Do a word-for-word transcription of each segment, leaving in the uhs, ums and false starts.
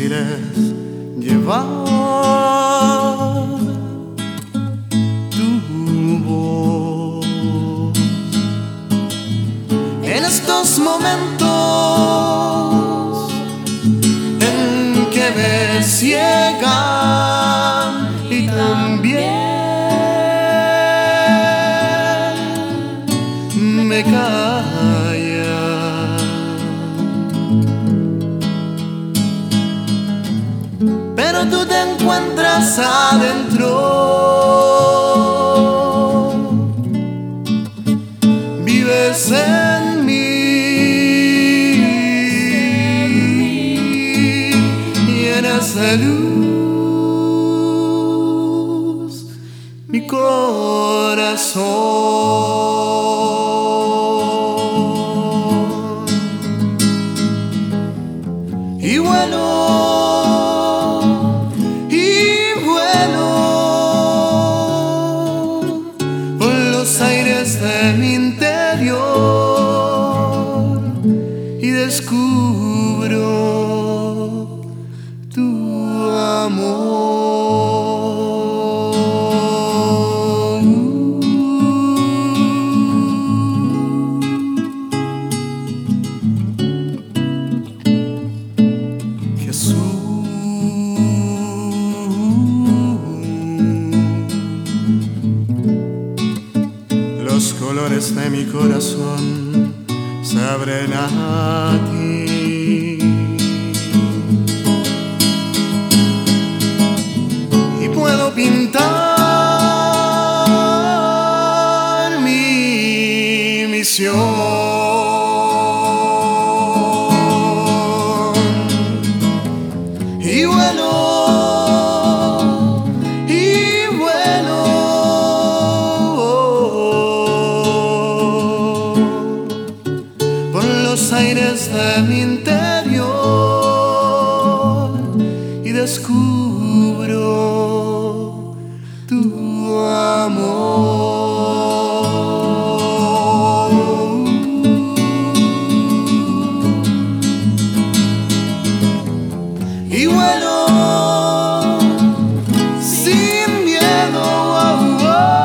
aires llevar tu voz. En estos momentos en que me ciegan y también me callan, pero tú te encuentras adentro, vives en mí y llenas de luz mi corazón. Y vuelo, y vuelo por los aires de mi interior y descubro tu amor. Los colores de mi corazón se abren a ti y puedo pintar mi misión. Y vuelo, y vuelo por los aires de mi interior y descubro tu amor. Y vuelo sin miedo, oh,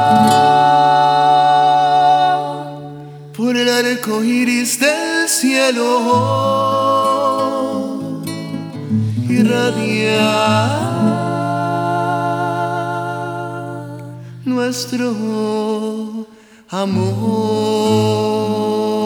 oh, por el arco iris del cielo, irradiar nuestro amor.